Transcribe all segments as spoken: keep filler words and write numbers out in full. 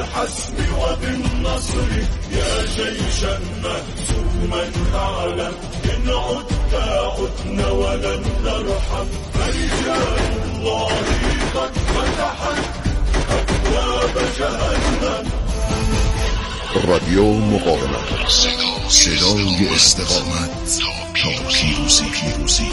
بالحسب وبالنصر يا جيشا مهزوما أعلم إن عدت عدنا ولن نرحم فرجال الله قد فتحت أبواب جهنم. رادیو مقاومت، صدای استقامت تا پیروزی. پیروزی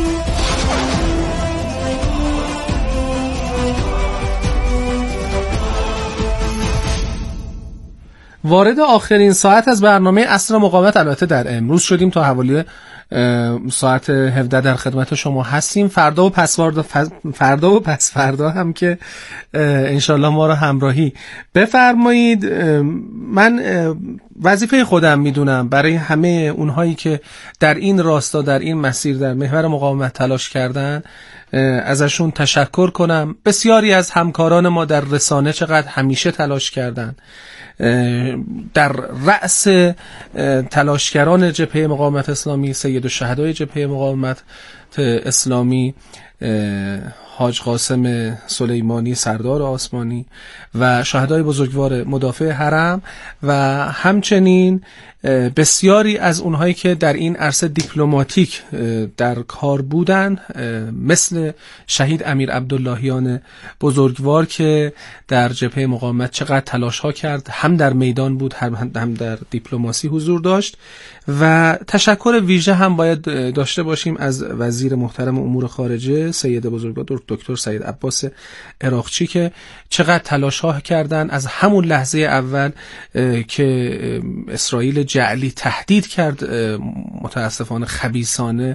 وارد آخرین ساعت از برنامه عصر مقاومت البته در امروز شدیم. تا حوالی ساعت هفده در خدمت شما هستیم. فردا و پس فردا فردا و پس فردا هم که انشالله ما رو همراهی بفرمایید. من وظیفه خودم میدونم برای همه اونهایی که در این راستا، در این مسیر، در محور مقاومت تلاش کردن ازشون تشکر کنم. بسیاری از همکاران ما در رسانه چقدر همیشه تلاش کردن. در رأس تلاشگران جبهه مقاومت اسلامی سید الشهدای جبهه مقاومت اسلامی حاج قاسم سلیمانی سردار آسمانی و شهدای بزرگوار مدافع حرم و همچنین بسیاری از اونهایی که در این عرصه دیپلماتیک در کار بودن، مثل شهید امیر عبداللهیان بزرگوار که در جبهه مقاومت چقدر تلاش ها کرد، هم در میدان بود هم در دیپلماسی حضور داشت. و تشکر ویژه هم باید داشته باشیم از وزیر محترم امور خارجه سید بزرگوار دکتر سید عباس عراقچی که چقدر تلاش ها کردن از همون لحظه اول که اسرائیل جعلی تهدید کرد متاسفانه خبیثانه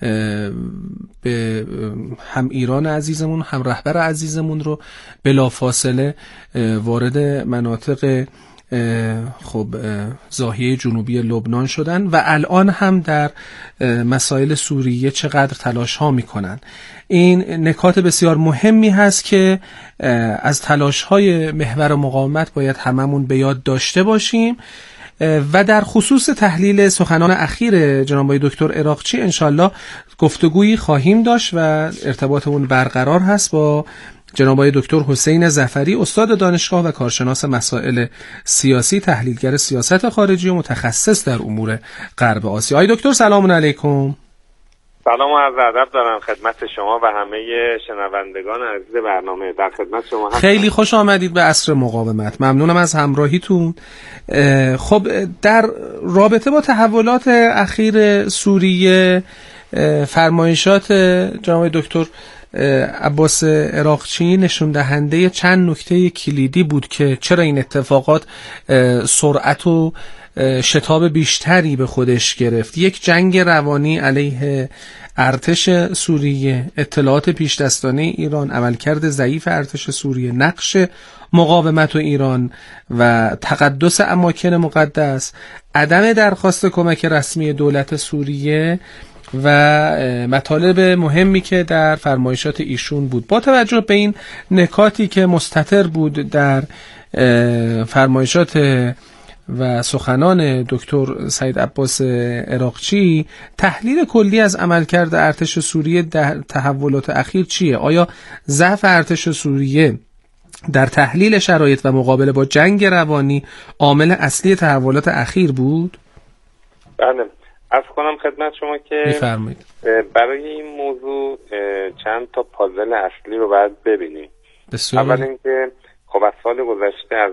به هم ایران عزیزمون هم رهبر عزیزمون رو بلافاصله وارد مناطق خب ضاحیه جنوبی لبنان شدن و الان هم در مسائل سوریه چقدر تلاش ها میکنن. این نکات بسیار مهمی هست که از تلاش های محور مقاومت باید هممون به یاد داشته باشیم. و در خصوص تحلیل سخنان اخیر جناب آقای دکتر عراقچی انشالله گفتگویی خواهیم داشت و ارتباطمون برقرار هست با جناب آقای دکتر حسین ظفری، استاد دانشگاه و کارشناس مسائل سیاسی، تحلیلگر سیاست خارجی و متخصص در امور غرب آسیا. آقای دکتر سلام علیکم. سلام و عرض ادب دارم خدمت شما و همه شنوندگان عزیز برنامه. در خدمت شما هستم. خیلی خوش آمدید به عصر مقاومت. ممنونم از همراهیتون. خب در رابطه با تحولات اخیر سوریه، فرمایشات جناب دکتر عباس عراقچی نشون دهنده چند نکته کلیدی بود که چرا این اتفاقات سرعت و شتاب بیشتری به خودش گرفت. یک جنگ روانی علیه ارتش سوریه، اطلاعات پیش دستانه ایران، عملکرد ضعیف ارتش سوریه، نقش مقاومت و ایران و تقدس اماکن مقدس، عدم درخواست کمک رسمی دولت سوریه و مطالب مهمی که در فرمایشات ایشون بود. با توجه به این نکاتی که مستتر بود در فرمایشات و سخنان دکتر سید عباس عراقچی، تحلیل کلی از عملکرد ارتش سوریه در تحولات اخیر چیه؟ آیا ضعف ارتش سوریه در تحلیل شرایط و مقابله با جنگ روانی عامل اصلی تحولات اخیر بود؟ بله، عرض کنم خدمت شما که می‌فرمایید. برای این موضوع چند تا پازل اصلی رو باید ببینیم. اول اینکه خب از سال گذشته از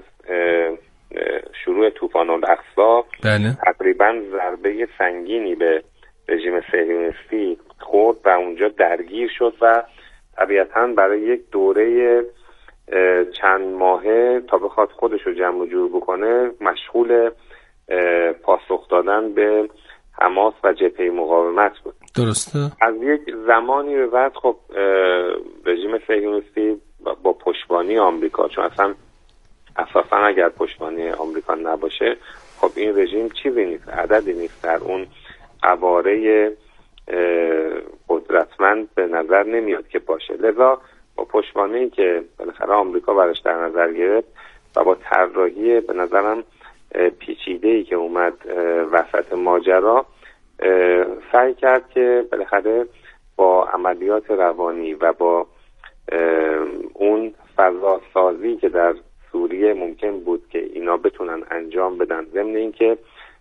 شروع طوفان الاقصی بله. تقریبا ضربه سنگینی به رژیم صهیونیستی خورد و اونجا درگیر شد و طبیعتاً برای یک دوره چند ماهه تا بخواد خودش رو جمع و جور بکنه مشغول پاسخ دادن به حماس و جبهه مقاومت بود. درسته. از یک زمانی به بعد خب رژیم صهیونیستی با پشتیبانی آمریکا، چون اصلا اساسا اگر پشتیبانی آمریکا نباشه خب این رژیم چیزی نیست، عددی نیست در اون قواره قدرتمند به نظر نمیاد که باشه. لذا با پشتیبانی که بالاخره آمریکا براش در نظر گرفت و با طراحی به نظرم پیچیده‌ای که اومد وسط ماجرا، سعی کرد که بالاخره با عملیات روانی و با اون فضا سازی که در سوریه ممکن بود که اینا بتونن انجام بدن، ضمن اینکه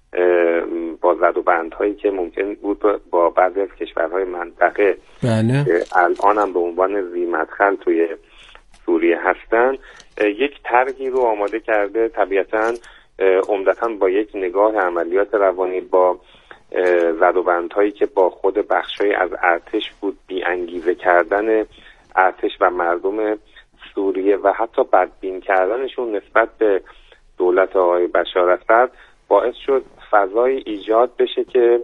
با زد و بندهایی که ممکن بود با بعضی از کشورهای منطقه بله. که الان هم به عنوان ذی مدخل توی سوریه هستن، یک طرحی رو آماده کرده، طبیعتاً عمدتاً با یک نگاه عملیات روانی، با زد و بندهایی که با خود بخشای از ارتش بود، بی انگیزه کردن ارتش و مردم سوریه و حتی بدبین کردنشون نسبت به دولت آقای بشار اسد، باعث شد فضای ایجاد بشه که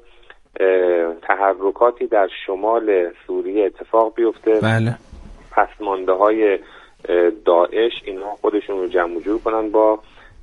تحرکاتی در شمال سوریه اتفاق بیفته. بله. پسمانده های داعش اینها خودشون رو جمع جور کنن با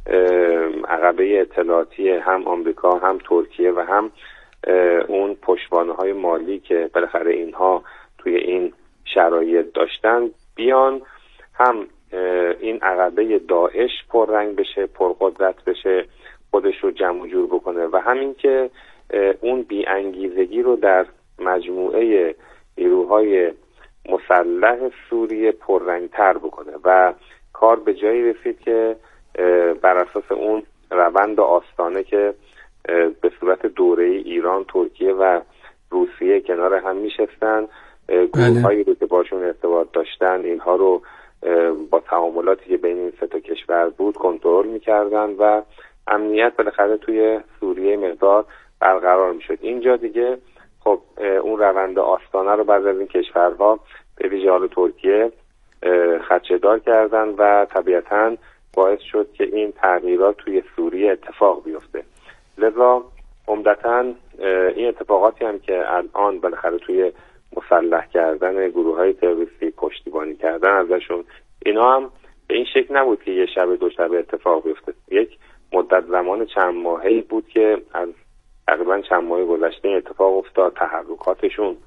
عقبه اطلاعاتی هم آمریکا هم ترکیه و هم اون پشتوانه های مالی که بالاخره اینها توی این شرایط داشتن، بیان هم این عقبه داعش پررنگ بشه، پرقدرت بشه، خودش رو جمع جور بکنه و همین که اون بی انگیزگی رو در مجموعه نیروهای مسلح سوریه پررنگتر بکنه و کار به جایی رسید که بر اساس اون روند آستانه که به صورت دوره ایران، ترکیه و روسیه کنار هم میشستن، گروه هایی رو که باشون ارتباط داشتن اینها رو با تعاملاتی که بین این سه تا کشور بود کنترل میکردن و امنیت بالاخره توی سوریه مقدار برقرار میشد. اینجا دیگه خب اون روند آستانه رو بعد از این کشورها به ویژه حال ترکیه خدشه‌دار کردن و طبیعتاً باعث شد که این تغییرات توی سوریه اتفاق بیفته. لذا عمدتاً این اتفاقاتی هم که الان بالاخره توی مسلح کردن گروه‌های تروریستی، پشتیبانی کردن ازشون، اینا هم به این شکل نبود که یه شب دو شب اتفاق بیفته. یک مدت زمان چند ماهه‌ای بود که از تقریباً چند ماه گذشته اتفاق افتاد. تحرکاتشون،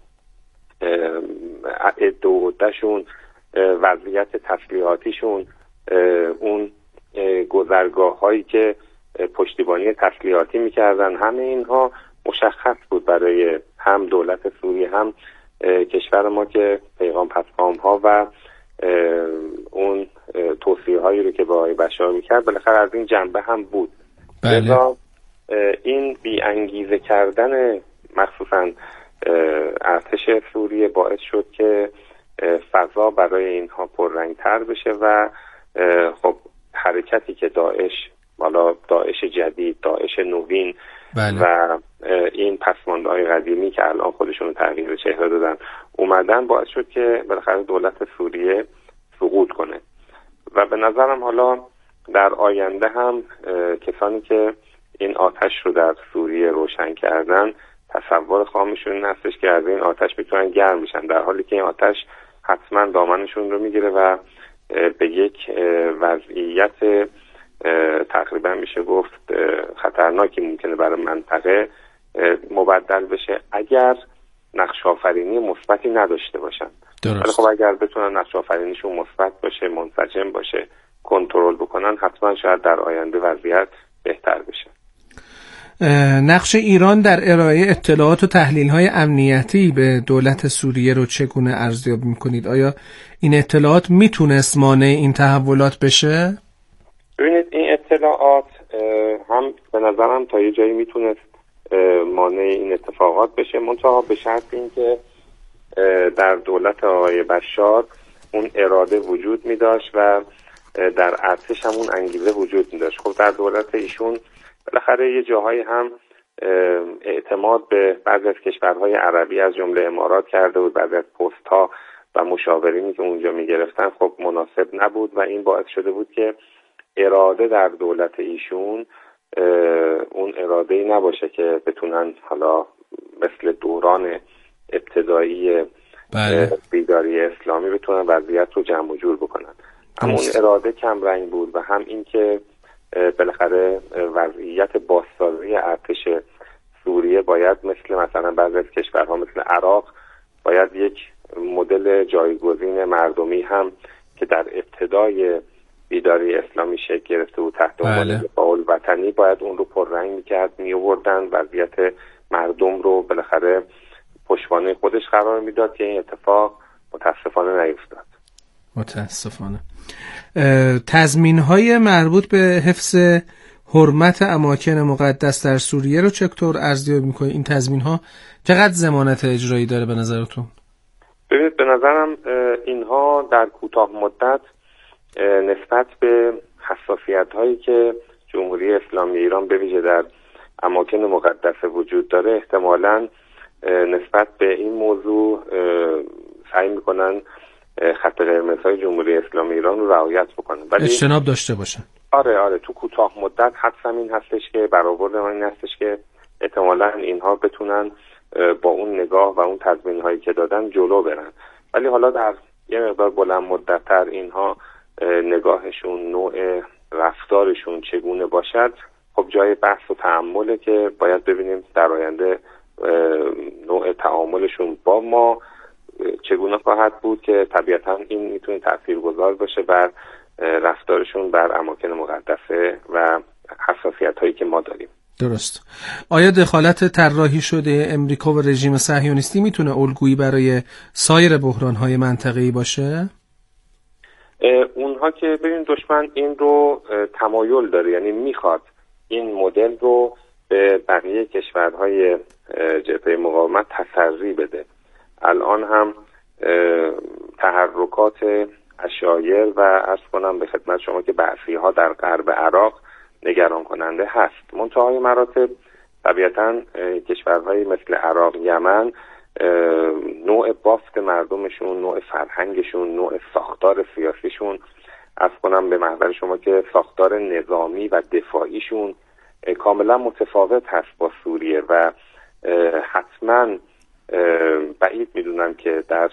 عده و عده‌شون، وضعیت تسلیحاتیشون، اون گذرگاه‌هایی که پشتیبانی تسلیحاتی می‌کردن، همه اینها مشخص بود برای هم دولت سوریه هم کشور ما که پیغام پسپام‌ها و اون توصیه‌هایی رو که با آقای بشار می‌کرد بالاخره از این جنبه هم بود. بله. این بی انگیزه کردن مخصوصاً ارتش سوریه باعث شد که فضا برای اینها پررنگتر بشه و خب حرکتی که داعش، والا داعش جدید، داعش نوین بله. و این پسمانده‌های قدیمی که الان خودشون تغییر چهره دادن اومدن، باعث شد که بالاخره دولت سوریه سقوط کنه و به نظرم حالا در آینده هم کسانی که این آتش رو در سوریه روشن کردن تصور خامشون این هستش که از این آتش میتونن گرم بشن، در حالی که این آتش حتما دامنشون رو میگیره و به یک وضعیت تقریبا میشه گفت خطرناکی ممکنه برای منطقه مبدل بشه اگر نقش آفرینی مثبتی نداشته باشن. ولی خب اگر بتونن نقش آفرینیشون مثبت باشه، منسجم باشه، کنترل بکنن، حتما شاید در آینده وضعیت بهتر بشه. نقش ایران در ارائه اطلاعات و تحلیل‌های امنیتی به دولت سوریه رو چگونه ارزیابی می‌کنید؟ آیا این اطلاعات میتونست مانع این تحولات بشه؟ ببینید این اطلاعات هم به نظرم تا یه جایی میتونست مانع این اتفاقات بشه، منتها به شرط اینکه در دولت آقای بشار اون اراده وجود می داشت و در ارتش هم اون انگیزه وجود می داشت. خب در دولت ایشون بالاخره یه جاهایی هم اعتماد به بعضی از کشورهای عربی از جمله امارات کرده بود، بعضی از پست ها و مشاورینی که اونجا می گرفتن خب مناسب نبود و این باعث شده بود که اراده در دولت ایشون اون اراده‌ای نباشه که بتونن حالا مثل دوران ابتدایی بله. بیداری اسلامی بتونن وضعیت رو جمع و جور بکنن. اما اون اراده کم رنگ بود و هم این که بالاخره وضعیت بازسازی ارتش سوریه باید مثل مثلا بعضی از کشورها مثل عراق باید یک مدل جایگزین مردمی هم که در ابتدای بیداری اسلامی شکل گرفته بود تحت عنوان دفاع الوطنی، باید اون رو پررنگ میکرد، میوردن وضعیت مردم رو بالاخره پشتوانه خودش قرار میداد که این اتفاق متاسفانه نیفتاد. متاسفانه. تضمین‌های مربوط به حفظ حرمت اماکن مقدس در سوریه رو چطور ارزیابی می‌کنید؟ این تضمین‌ها چقدر ضمانت اجرایی داره به نظرتون؟ ببینید به نظرم اینها در کوتاه مدت نسبت به حساسیت‌هایی که جمهوری اسلامی ایران به ویژه در اماکن مقدس وجود داره احتمالاً نسبت به این موضوع سعی میکنن خط قرمزهای جمهوری اسلامی ایران رو رعایت بکنن، ولی اجتناب داشته باشن. آره آره تو کوتاه مدت حدسم این هستش که برآورد من این هستش که احتمالاً اینها بتونن با اون نگاه و اون تضمین‌هایی که دادن جلو برن، ولی حالا در یه مقدار بلند مدت‌تر اینها نگاهشون، نوع رفتارشون چگونه باشد، خب جای بحث و تأمله که باید ببینیم در آینده نوع تعاملشون با ما چگونه خواهد بود که طبیعتاً این میتونه تاثیرگذار باشه بر رفتارشون بر اماکن مقدسه و حساسیت‌هایی که ما داریم. درست. آیا دخالت طراحی شده امریکا و رژیم صهیونیستی میتونه الگویی برای سایر بحران‌های منطقه‌ای باشه؟ اونها که ببین دشمن این رو تمایل داره، یعنی میخواد این مدل رو به بقیه کشورهای جبهه مقاومت تسری بده. الان هم تحرکات عشایر و عرض کنم به خدمت شما که بعثی ها در غرب عراق نگران کننده هست. منتهای مراتب طبیعتاً کشورهای مثل عراق، یمن نوع بافت مردمشون، نوع فرهنگشون، نوع ساختار سیاسیشون عرض کنم به محضر شما که ساختار نظامی و دفاعیشون کاملا متفاوت هست با سوریه و حتما بعید میدونم که در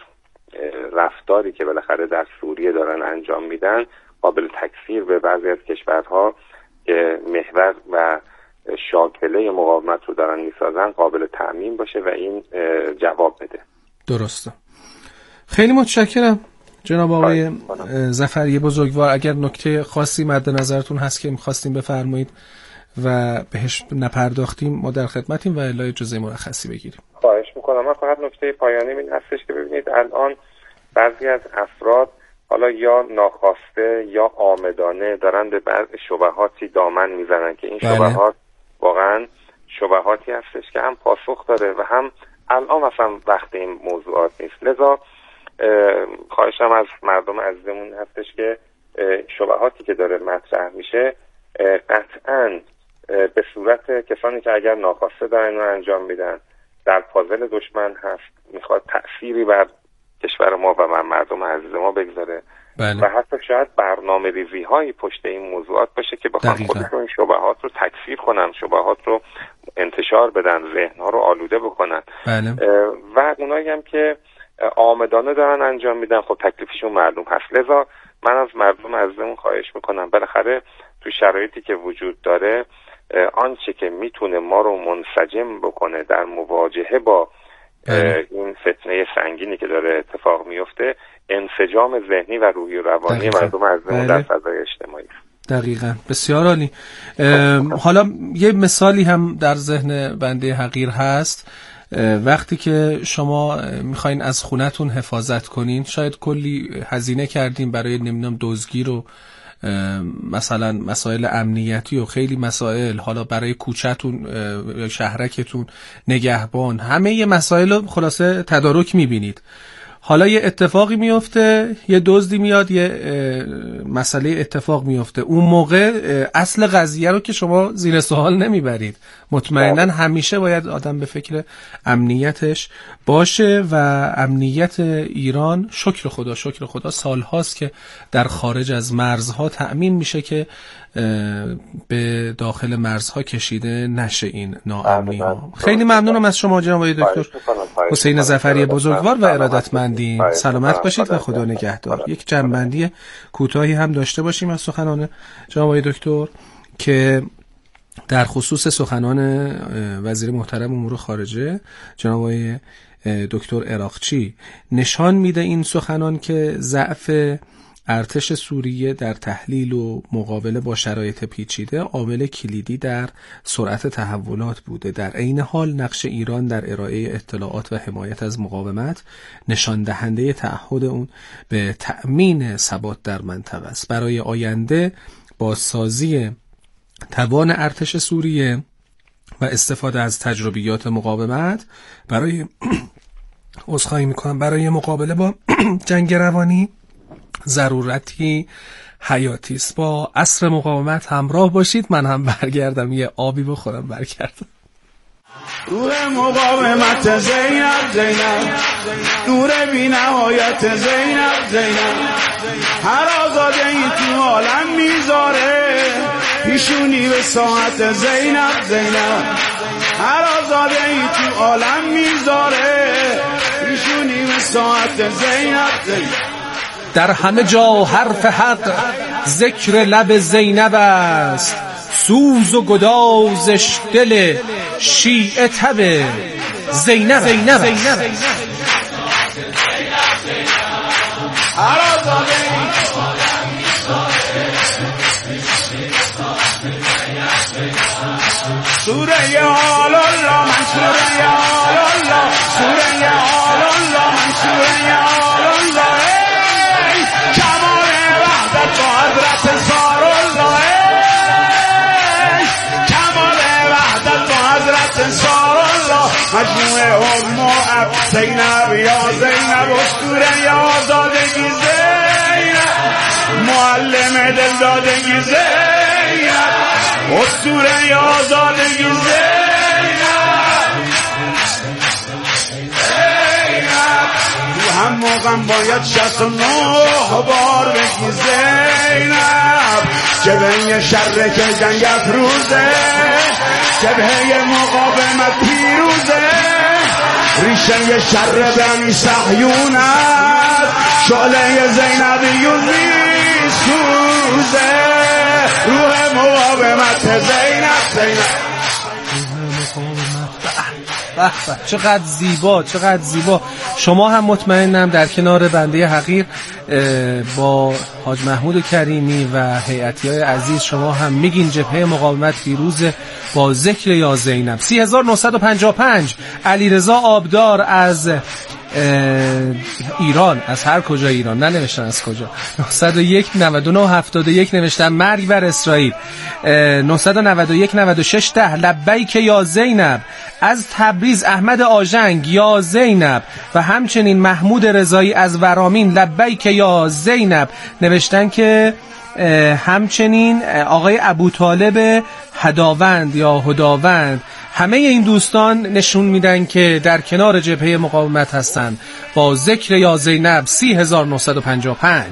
رفتاری که بالاخره در سوریه دارن انجام میدن قابل تکفیر به بعضی از کشورها که محور و شاکله مقاومت رو دارن میسازن قابل تعمیم باشه و این جواب بده. درسته. خیلی متشکرم جناب آقای ظفری بزرگوار. اگر نکته خاصی مد نظرتون هست که میخواستیم بفرمایید و بهش نپرداختیم ما در خدمتیم و الا اجازه مرخصی بگیریم. خواهش میکنم. من فقط نکته پایانی این هستش که ببینید الان بعضی از افراد حالا یا ناخواسته یا آمدانه دارن به بعضی شبهاتی دامن میزنن که این بله. شبهات واقعا شبهاتی هستش که هم پاسخ داره و هم الان مثلا وقت این موضوعات نیست. لذا خواهشم از مردم عزیزمون هستش که شبهاتی که داره مطرح میشه قطعاً به صورت کسانی که اگر ناخواسته دارن رو انجام میدن در پازل دشمن هست، میخواد تأثیری بر کشور ما و بر مردم عزیز ما بگذاره بله. و حتی شاید برنامه ریزی هایی پشت این موضوعات باشه که بخوان خودشون این شبهات رو تکفیر کنن، شبهات رو انتشار بدن، ذهن ها رو آلوده بکنن بله. و اونایی هم که آمدانه دارن انجام میدن خب تکلیفشون معلوم هست. لذا من از مردم عزیزمون خواهش میکنم بالاخره تو شرایطی که وجود داره آنچه که میتونه ما رو منسجم بکنه در مواجهه با بله. این فتنه سنگینی که داره اتفاق میفته انسجام ذهنی و روحی و روانی دقیقا. مردم عزیزمون بله. در فضای اجتماعی. دقیقاً. بسیار عالی. حالا یه مثالی هم در ذهن بنده حقیر هست. وقتی که شما میخواین از خونتون حفاظت کنین شاید کلی هزینه کردین برای نمیدونم دزدگیر و مثلا مسائل امنیتی و خیلی مسائل، حالا برای کوچه‌تون یا شهرکتون نگهبان، همه یه مسائل خلاصه تدارک میبینید. حالا یه اتفاقی میفته، یه دزدی میاد، یه مسئله اتفاق میفته، اون موقع اصل قضیه رو که شما زیر سوال نمیبرید. مطمئنا همیشه باید آدم به فکر امنیتش باشه و امنیت ایران شکر خدا شکر خدا سالهاست که در خارج از مرزها تأمین میشه که به داخل مرزها کشیده نشه این ناامنی ها. خیلی ممنونم از شما جناب آقای دکتر حسین ظفری بزرگوار و ارادتمندین. سلامت باشید و خدا نگهدار. یک جنبندی کوتاهی هم داشته باشیم از سخنان جناب آقای دکتر که در خصوص سخنان وزیر محترم امور خارجه جناب آقای دکتر عراقچی نشان میده این سخنان که ضعف ارتش سوریه در تحلیل و مقابله با شرایط پیچیده عامل کلیدی در سرعت تحولات بوده. در عین حال نقش ایران در ارائه اطلاعات و حمایت از مقاومت نشان دهنده تعهد اون به تأمین ثبات در منطقه است. برای آینده بازسازی توان ارتش سوریه و استفاده از تجربیات مقاومت برای عذرخواهی میکنم برای مقابله با جنگ روانی ضرورتی حیاتی است. با عصر مقاومت همراه باشید. من هم برگردم یه آبی بخورم برگردم. روح مقاومت زینب زینب، نور بی نهایت زینب زینب، هر آزاده ای تو عالم میذاره پیشونی به ساعت زینب زینب، هر آزاده ای تو عالم میذاره پیشونی به ساعت زینب زینب. در همه جا حرف حق ذکر لب زینب است، سوز و گدازش دل شیعه تب زینب زینب زینب. سوره آل الله من سوره آل الله، سوره آل الله من سوره آل الله، کمال وحدت با حضرت زار الله، کمال وحدت با حضرت زار الله، مجموعه ام و اب زینب یا زینب، اسطوره یا آزادگی زینب، معلم دل دادگی زینب، اسطوره یا آزادگی زینب، زینب تو هم موقعم باید شست و نه بار بگی زینب، جبهه شر که جنگ افروزه، جبهه مقاومت پیروزه، ریشه شر بنی صهیون است، شعله زینبیون میسوزه، روح مقاومت زینب زینب. به به چقدر زیبا چقدر زیبا. شما هم مطمئنم در کنار بنده حقیر با حاج محمود کریمی و هیئتیای عزیز شما هم میگین جبهه مقاومت پیروز با ذکر یا زینب. سی هزار و نهصد و پنجاه و پنج علیرضا آبدار از ایران، از هر کجا ایران ننوشتن از کجا، نهصد و یک نود و نه هفتاد و یک نوشتن مرگ بر اسرائیل، نهصد و نود و یک نود و شش ده لبیک یا زینب. از تبریز احمد آژنگ یا زینب و همچنین محمود رضایی از ورامین لبیک یا زینب نوشتن که همچنین آقای ابوطالب هداوند یا هداوند. همه این دوستان نشون میدن که در کنار جبهه مقاومت هستند با ذکر یا زینب. سی هزار و نهصد و پنجاه و پنج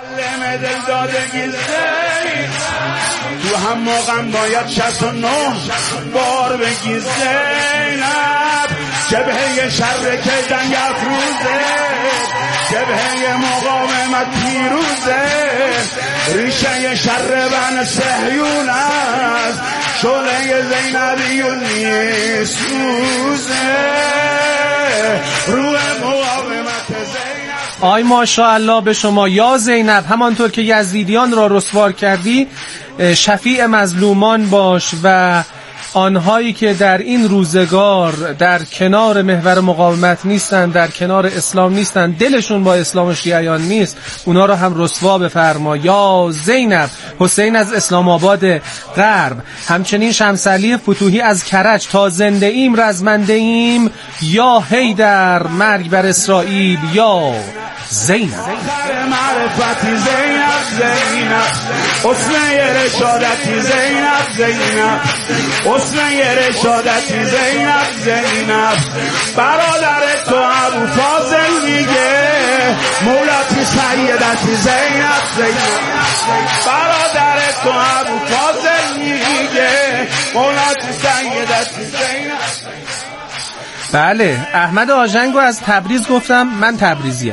تو هم موقعم باید شست و نه بار بگی زینب، جبهه شر که جنگ افروزه، جبهه مقاومت پیروزه، ریشه شر بن صهیون است، شعله زینبیون میسوزه، روح مقاومت زینب. آی ماشاءالله به شما یا زینب. همانطور که یزیدیان را رسوار کردی شفیع مظلومان باش و آنهایی که در این روزگار در کنار محور مقاومت نیستند، در کنار اسلام نیستند، دلشون با اسلام و شیعیان نیست، اونا رو هم رسوا بفرما یا زینب. حسین از اسلام آباد غرب، همچنین شمسعلی فتوحی از کرج، تا زنده ایم رزمنده ایم یا حیدر، مرگ بر اسرائیل یا زینب. معرفتی زینب زینب، حسنه رشادتی زینب زینب، حسنه رشادتی زینب زینب، برادر تو ابو فاضل میگه مولاتی سیدتی زینب زینب، برادر تو ابو فاضل میگه مولاتی سیدتی زینب. بله احمد آژنگو از تبریز گفتم، من تبریزیم.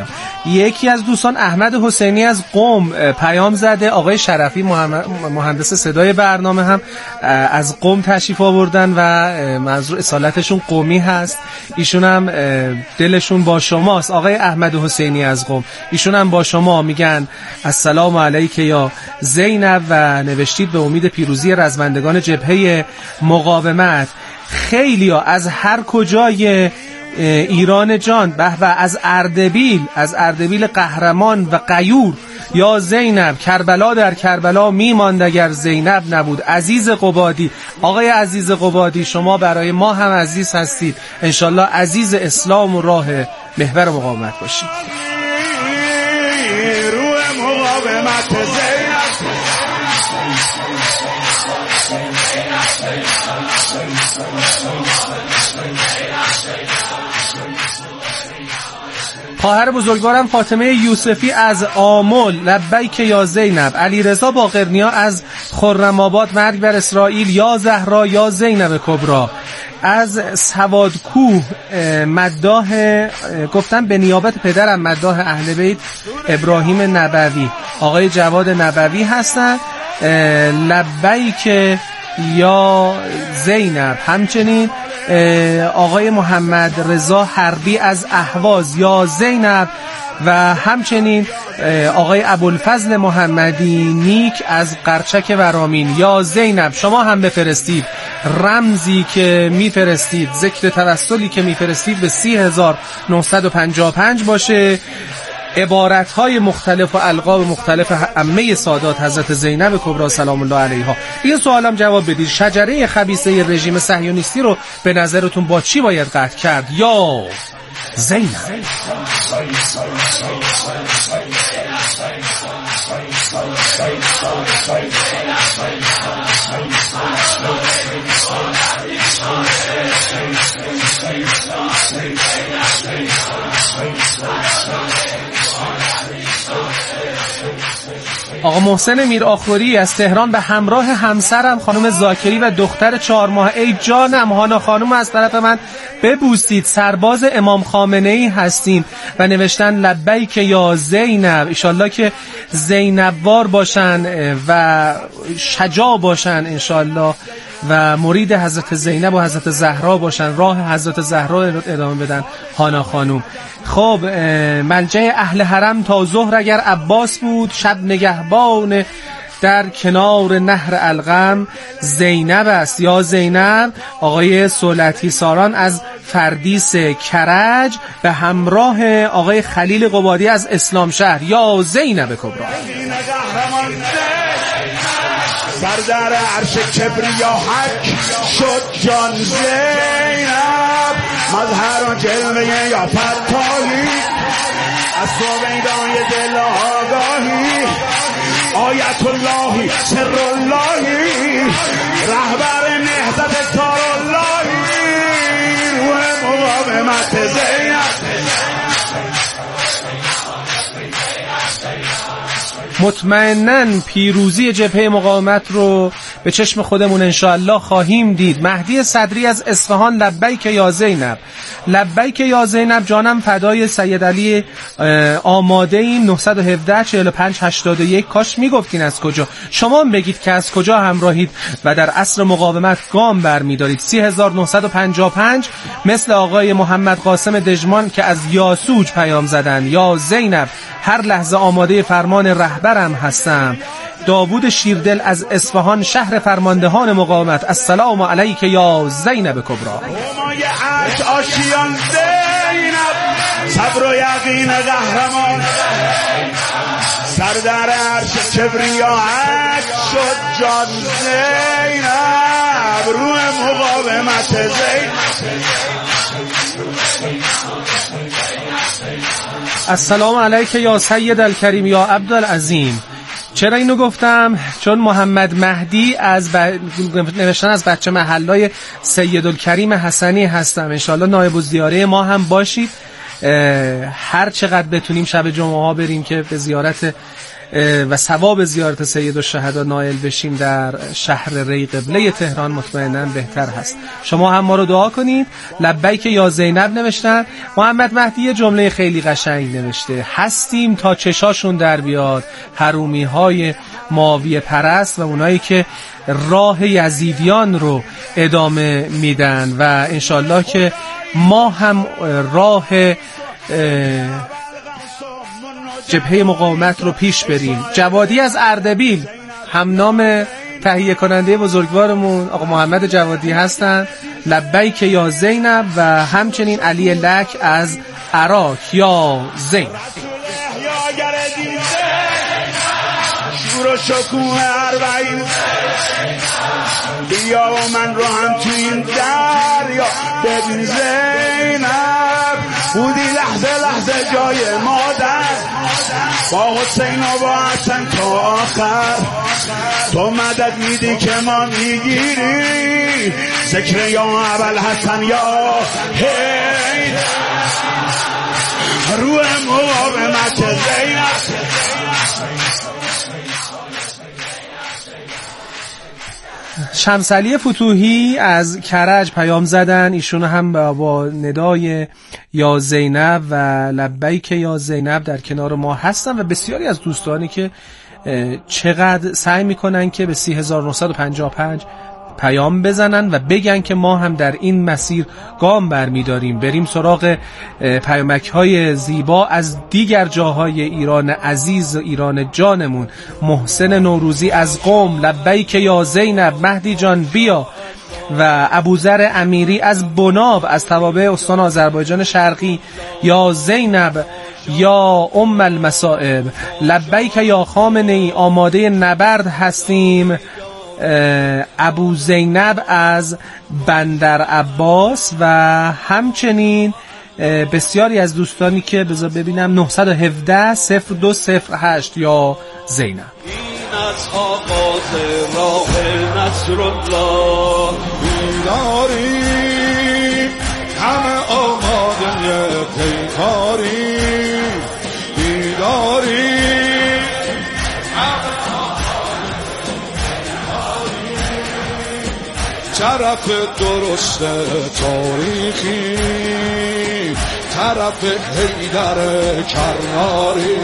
یکی از دوستان احمد حسینی از قم پیام زده. آقای شرفی مهندس صدای برنامه هم از قم تشریف آوردن و منظور اصالتشون قمی هست. ایشون هم دلشون با شماست. آقای احمد حسینی از قم، ایشون هم با شما میگن السلام علیک یا زینب و نوشتید به امید پیروزی رزمندگان جبهه مقاومت. خیلی ها از هر کجای ایران جان، به به، از اردبیل، از اردبیل قهرمان و غیور، یا زینب کربلا در کربلا میماند اگر زینب نبود. عزیز قبادی، آقای عزیز قبادی شما برای ما هم عزیز هستید، انشالله عزیز اسلام و راه محور مقاومت باشید. روح مقاومت زینب خواهر بزرگوارم فاطمه یوسفی از آمل، لبیک یا زینب. علیرضا باقرنیا از خرم آباد، مرگ بر اسرائیل، یا زهرا یا زینب کبرا. از سوادکوه مداح، گفتم به نیابت پدرم، مداح اهل بیت ابراهیم نبوی، آقای جواد نبوی هستن. لبیک یا زینب. همچنین آقای محمد رضا حربی از اهواز، یا زینب. و همچنین آقای ابوالفضل محمدی نیک از قرچک ورامین، یا زینب. شما هم بفرستید رمزی که میفرستید، ذکر توسلی که میفرستید به سی هزار نهصد و پنجاه و پنج باشه. عبارت‌های مختلف و القاب مختلف عمه سادات حضرت زینب کبرا سلام الله علیها. این سوالم جواب بدید، شجره خبیثه رژیم صهیونیستی رو به نظرتون با چی باید قطع کرد؟ یا زینب. آقا محسن میرآخوری از تهران به همراه همسرم خانم زاکری و دختر چهار ماه. ای جانم هانا خانم، از طرف من ببوسید، سرباز امام خامنه‌ای هستیم. و نوشتن لبیک یا زینب. انشالله که زینبوار باشن و شجاع باشن انشالله و مرید حضرت زینب و حضرت زهرا باشن، راه حضرت زهرا ادامه بدن. هانا خانم خب، ملجأ اهل حرم تا ظهر اگر عباس بود، شب نگهبان در کنار نهر القم زینب است، یا زینب. آقای سولتی ساران از فردیس کرج به همراه آقای خلیل قبادی از اسلام شهر، یا زینب کبرا. سردر عرش کبریا حق شد جان زینب، مظهر و جلوه یا فتالی، از سویدای دل آگاهی، آیت اللهی سر اللهی، رهبر نهضت تار اللهی، روح مقاومت زینب. مطمئناً پیروزی جبهه مقاومت رو به چشم خودمون انشاءالله خواهیم دید. مهدی صدری از اصفهان لبیک یا زینب. لبیک یا زینب جانم فدای سید علی آماده ایم. نه یک هفت چهل و پنج هشتاد و یک. کاش میگفتین از کجا. شما بگید که از کجا همراهید و در عصر مقاومت گام برمیدارید. سی هزار و نهصد و پنجاه و پنج مثل آقای محمد قاسم دژمان که از یاسوج پیام زدن، یا زینب هر لحظه آماده فرمان رهبرم هستم. داوود شیردل از اصفهان شهر فرماندهان مقاومت، السلام علیک یا زینب کبرا. همای عرش آشیان زینب، صبر و یقین قهرمان، سردر عرش کبریا حق شد جان زینب، روح مقاومت زینب. السلام علیک یا سید الکریم یا عبدالعظیم. چرا اینو گفتم؟ چون محمد مهدی از ب... نوشتن از بچه محلای سیدالکریم حسنی هستم. انشالله نایب الزیاره ما هم باشید. هر چقدر بتونیم شب جمعه ها بریم که به زیارت و ثواب زیارت سید الشهدا نائل بشیم در شهر ری قبله تهران مطمئناً بهتر هست. شما هم ما رو دعا کنید. لبیک یا زینب نوشتن. محمد مهدی یه جمله خیلی قشنگ نوشته: هستیم تا چشاشون در بیاد حرومی های معاویه پرست و اونایی که راه یزیدیان رو ادامه میدن و انشالله که ما هم راه جبهه مقاومت رو پیش بریم. جوادی از اردبیل هم نام تهیه کننده بزرگوارمون آقا محمد جوادی هستن. لبیک یا زینب. و همچنین علی لک از عراق یا زینب. شور و شکوه اربعین بیا و من رو هم تو این دریا ببین زینب بودی لحظه لحظه جای مادر با حسین و با حسن تا آخر تو مدد میدی که ما میگیری ذکر یا اول حسن یا هی روح مقاومت زینب. شمسعلی فتوحی از کرج پیام زدن. ایشون هم با ندای یا زینب و لبیک یا زینب در کنار ما هستن و بسیاری از دوستانی که چقدر سعی میکنن که به سی هزار و نهصد و پنجاه و پنج پیام بزنن و بگن که ما هم در این مسیر گام برمیداریم، بریم سراغ پیامک های زیبا از دیگر جاهای ایران عزیز و ایران جانمون. محسن نوروزی از قم لبیک یا زینب، مهدی جان بیا. و ابوذر امیری از بناب از توابع استان آذربایجان شرقی یا زینب یا ام المصائب لبیک یا خامنه‌ای آماده نبرد هستیم. ابو زینب از بندر عباس و همچنین بسیاری از دوستانی که بذار ببینم نه یک هفت صفر دو صفر هشت یا زینب. این از آغاز راه نصر الله بیداری همه آماده پیکاری بیداری طرف درست تاریخی طرف حیدر کرناری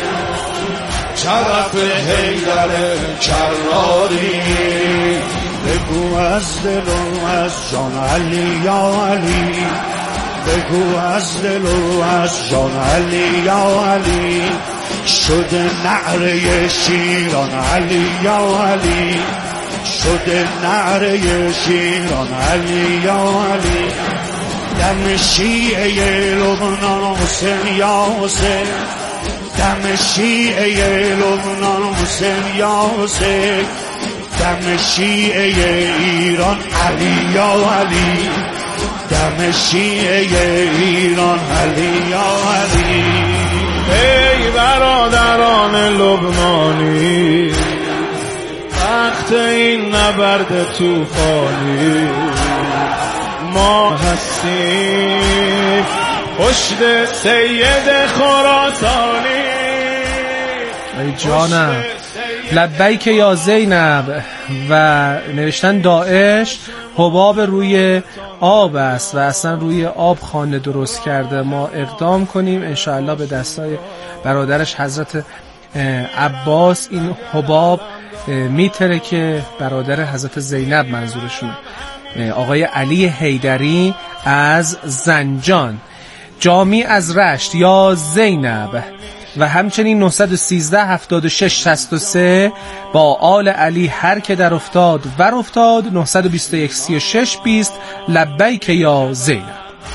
طرف حیدر کرناری بگو از دل و از جان علی یا علی بگو از دل و از جان علی یا علی شده نعره شیران علی یا علی شده نعره شیران علی یا علی دم شیعه لبنان حسین یا حسین دم شیعه لبنان حسین یا حسین دم شیعه ایران علی یا علی دم شیعه ایران علی یا علی. ای برادران لبنانی وقت این نبرد طوفانی ما هستیم پشت سید خراسانی. ای جانم لبیک یا زینب. و نوشتن داعش حباب روی آب است و اصلا روی آب خانه درست کرده، ما اقدام کنیم انشاءالله به دستای برادرش حضرت عباس این حباب میتره که برادر حضرت زینب منظورشونه. آقای علی حیدری از زنجان، جامی از رشت یا زینب و همچنین نه یک سه هفتاد و شش شصت و سه با آل علی هر که در افتاد ور افتاد نه دو یک سی و شش بیست لبیک یا زینب.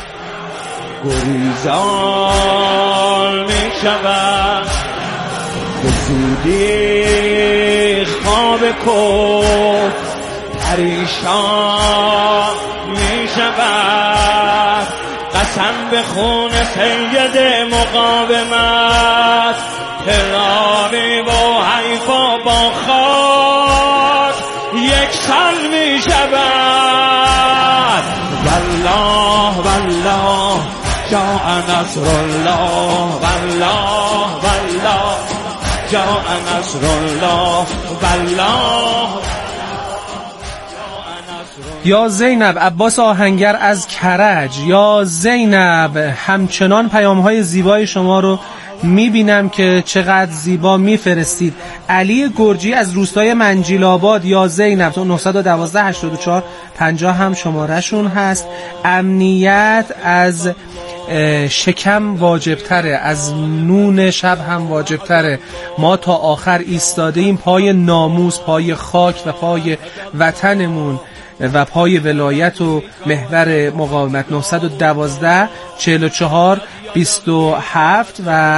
گریزان می شود به زودی خواب کن پریشان می شود قسم به خون سید مقاومت هلالی و حیفا با خاک یک سال می شود. والله والله جاء نصر الله والله والله جاء نصر الله والله. یا زینب، عباس آهنگر از کرج. یا زینب، همچنان پیام‌های زیبای شما رو میبینم که چقدر زیبا میفرستید. علی گرجی از روستای منجیل آباد. یا زینب، نه یک یک هشت چهار پنجاه هم شماره شون هست. امنیت از شکم واجبتره، از نون شب هم واجبتره. ما تا آخر ایستاده ایم پای ناموس، پای خاک و پای وطنمون و پای ولایت و محور مقاومت. نه یک دو چهل و چهار بیست و هفت و